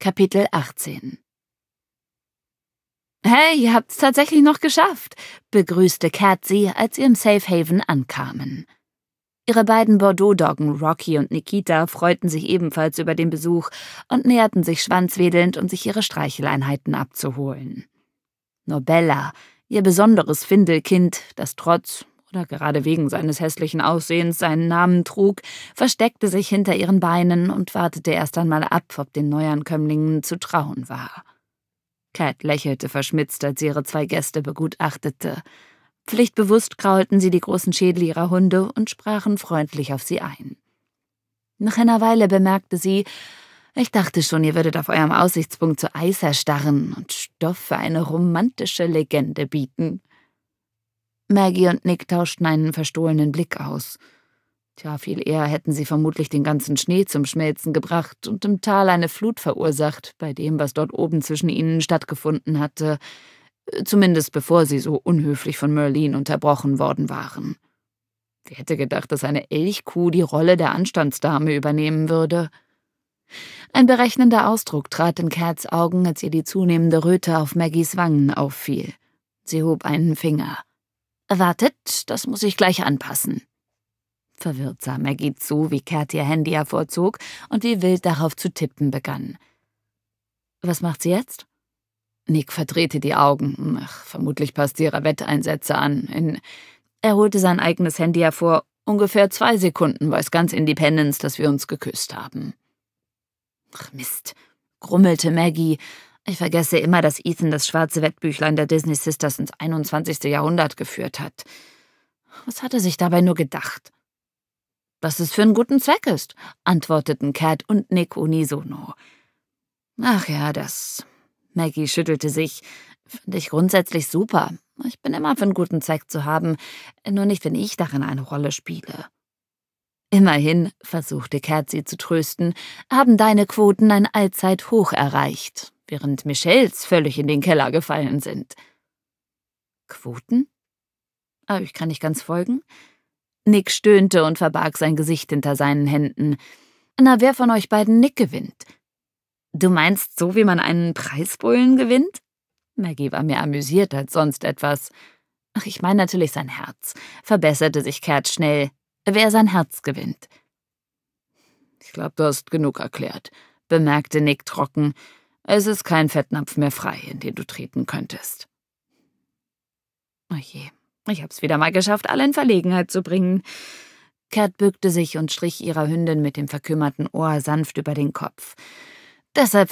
Kapitel 18. »Hey, ihr habt's tatsächlich noch geschafft«, begrüßte Cat sie, als sie im Safe Haven ankamen. Ihre beiden Bordeaux-Doggen Rocky und Nikita freuten sich ebenfalls über den Besuch und näherten sich schwanzwedelnd, um sich ihre Streicheleinheiten abzuholen. Nur Bella, ihr besonderes Findelkind, das trotz oder gerade wegen seines hässlichen Aussehens seinen Namen trug, versteckte sich hinter ihren Beinen und wartete erst einmal ab, ob den Neuankömmlingen zu trauen war. Cat lächelte verschmitzt, als sie ihre zwei Gäste begutachtete. Pflichtbewusst kraulten sie die großen Schädel ihrer Hunde und sprachen freundlich auf sie ein. Nach einer Weile bemerkte sie: »Ich dachte schon, ihr würdet auf eurem Aussichtspunkt zu Eis erstarren und Stoff für eine romantische Legende bieten.« Maggie und Nick tauschten einen verstohlenen Blick aus. Tja, viel eher hätten sie vermutlich den ganzen Schnee zum Schmelzen gebracht und im Tal eine Flut verursacht, bei dem, was dort oben zwischen ihnen stattgefunden hatte, zumindest bevor sie so unhöflich von Merlin unterbrochen worden waren. Wer hätte gedacht, dass eine Elchkuh die Rolle der Anstandsdame übernehmen würde? Ein berechnender Ausdruck trat in Cats Augen, als ihr die zunehmende Röte auf Maggies Wangen auffiel. Sie hob einen Finger. »Wartet, das muss ich gleich anpassen.« Verwirrt sah Maggie zu, wie Cat ihr Handy hervorzog und wie wild darauf zu tippen begann. »Was macht sie jetzt?« Nick verdrehte die Augen. Vermutlich passt sie ihre Wetteinsätze an. Er holte sein eigenes Handy hervor. »Ungefähr 2 Sekunden weiß ganz Independence, dass wir uns geküsst haben.« »Ach Mist«, grummelte Maggie. »Ich vergesse immer, dass Ethan das schwarze Wettbüchlein der Disney Sisters ins 21. Jahrhundert geführt hat. Was hat er sich dabei nur gedacht?« »Dass es für einen guten Zweck ist«, antworteten Cat und Nick unisono. »Ach ja, das...« Maggie schüttelte sich. »Finde ich grundsätzlich super. Ich bin immer für einen guten Zweck zu haben, nur nicht, wenn ich darin eine Rolle spiele.« »Immerhin«, versuchte Cat sie zu trösten, »haben deine Quoten ein Allzeithoch erreicht, während Michelles völlig in den Keller gefallen sind.« »Quoten? Ich kann nicht ganz folgen.« Nick stöhnte und verbarg sein Gesicht hinter seinen Händen. »Na, wer von euch beiden Nick gewinnt?« »Du meinst, so wie man einen Preisbullen gewinnt?« Maggie war mehr amüsiert als sonst etwas. »Ach, ich meine natürlich sein Herz«, verbesserte sich Cat schnell. »Wer sein Herz gewinnt.« »Ich glaube, du hast genug erklärt«, bemerkte Nick trocken. »Es ist kein Fettnapf mehr frei, in den du treten könntest.« »Oh je, ich hab's wieder mal geschafft, alle in Verlegenheit zu bringen.« Cat bückte sich und strich ihrer Hündin mit dem verkümmerten Ohr sanft über den Kopf. »Deshalb